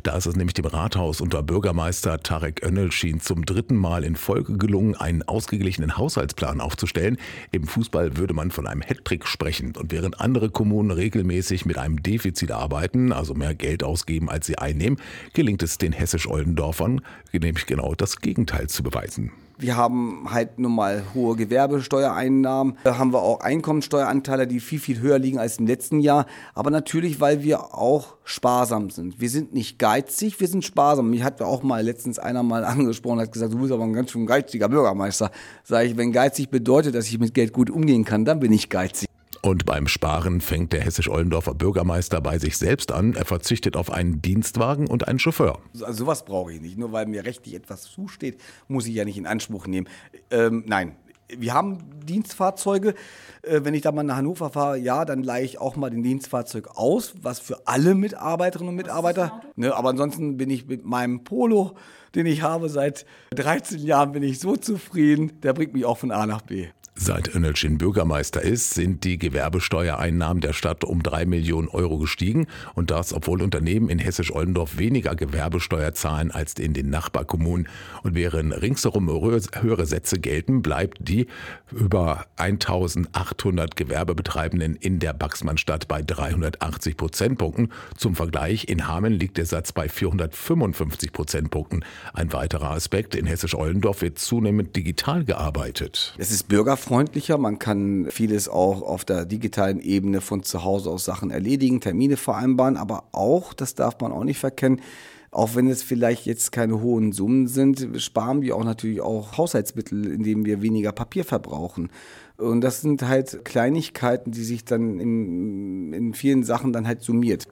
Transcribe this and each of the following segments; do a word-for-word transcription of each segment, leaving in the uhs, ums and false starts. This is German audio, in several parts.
Da ist es nämlich dem Rathaus unter Bürgermeister Tarek Önelschin zum dritten Mal in Folge gelungen, einen ausgeglichenen Haushaltsplan aufzustellen. Im Fußball würde man von einem Hattrick sprechen. Und während andere Kommunen regelmäßig mit einem Defizit arbeiten, also mehr Geld ausgeben, als sie einnehmen, gelingt es den Hessisch-Oldendorfern, nämlich genau das Gegenteil zu beweisen. Wir haben halt nun mal hohe Gewerbesteuereinnahmen, da haben wir auch Einkommensteueranteile, die viel, viel höher liegen als im letzten Jahr. Aber natürlich, weil wir auch sparsam sind. Wir sind nicht geizig, wir sind sparsam. Mich hat auch mal letztens einer mal angesprochen, hat gesagt, du bist aber ein ganz schön geiziger Bürgermeister. Sag ich, wenn geizig bedeutet, dass ich mit Geld gut umgehen kann, dann bin ich geizig. Und beim Sparen fängt der Hessisch-Oldendorfer Bürgermeister bei sich selbst an. Er verzichtet auf einen Dienstwagen und einen Chauffeur. Also sowas brauche ich nicht. Nur weil mir rechtlich etwas zusteht, muss ich ja nicht in Anspruch nehmen. Ähm, nein, wir haben Dienstfahrzeuge. Äh, wenn ich da mal nach Hannover fahre, ja, dann leihe ich auch mal den Dienstfahrzeug aus, was für alle Mitarbeiterinnen und Mitarbeiter. Ne, aber ansonsten bin ich mit meinem Polo, den ich habe seit dreizehn Jahren, bin ich so zufrieden. Der bringt mich auch von A nach B. Seit Önelschin Bürgermeister ist, sind die Gewerbesteuereinnahmen der Stadt um drei Millionen Euro gestiegen. Und das, obwohl Unternehmen in Hessisch-Oldendorf weniger Gewerbesteuer zahlen als in den Nachbarkommunen. Und während ringsherum höhere Sätze gelten, bleibt die über eintausendachthundert Gewerbebetreibenden in der Baxmannstadt bei dreihundertachtzig Prozentpunkten. Zum Vergleich, in Hameln liegt der Satz bei vierhundertfünfundfünfzig Prozentpunkten. Ein weiterer Aspekt, in Hessisch-Oldendorf wird zunehmend digital gearbeitet. Es ist bürgerfreundlicher. Freundlicher. Man kann vieles auch auf der digitalen Ebene von zu Hause aus Sachen erledigen, Termine vereinbaren, aber auch, das darf man auch nicht verkennen, auch wenn es vielleicht jetzt keine hohen Summen sind, sparen wir auch natürlich auch Haushaltsmittel, indem wir weniger Papier verbrauchen. Und das sind halt Kleinigkeiten, die sich dann in, in vielen Sachen dann halt summiert.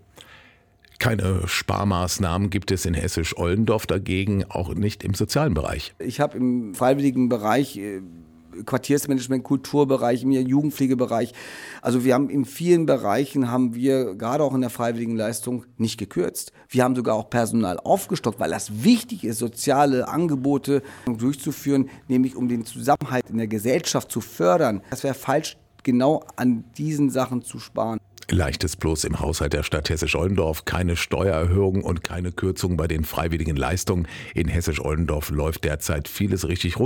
Keine Sparmaßnahmen gibt es in Hessisch-Oldendorf dagegen, auch nicht im sozialen Bereich. Ich habe im freiwilligen Bereich Quartiersmanagement, Kulturbereich, im Jugendpflegebereich. Also wir haben in vielen Bereichen, haben wir gerade auch in der freiwilligen Leistung nicht gekürzt. Wir haben sogar auch Personal aufgestockt, weil das wichtig ist, soziale Angebote durchzuführen, nämlich um den Zusammenhalt in der Gesellschaft zu fördern. Das wäre falsch, genau an diesen Sachen zu sparen. Leicht ist bloß im Haushalt der Stadt Hessisch-Oldendorf keine Steuererhöhung und keine Kürzung bei den freiwilligen Leistungen. In Hessisch-Oldendorf läuft derzeit vieles richtig rund.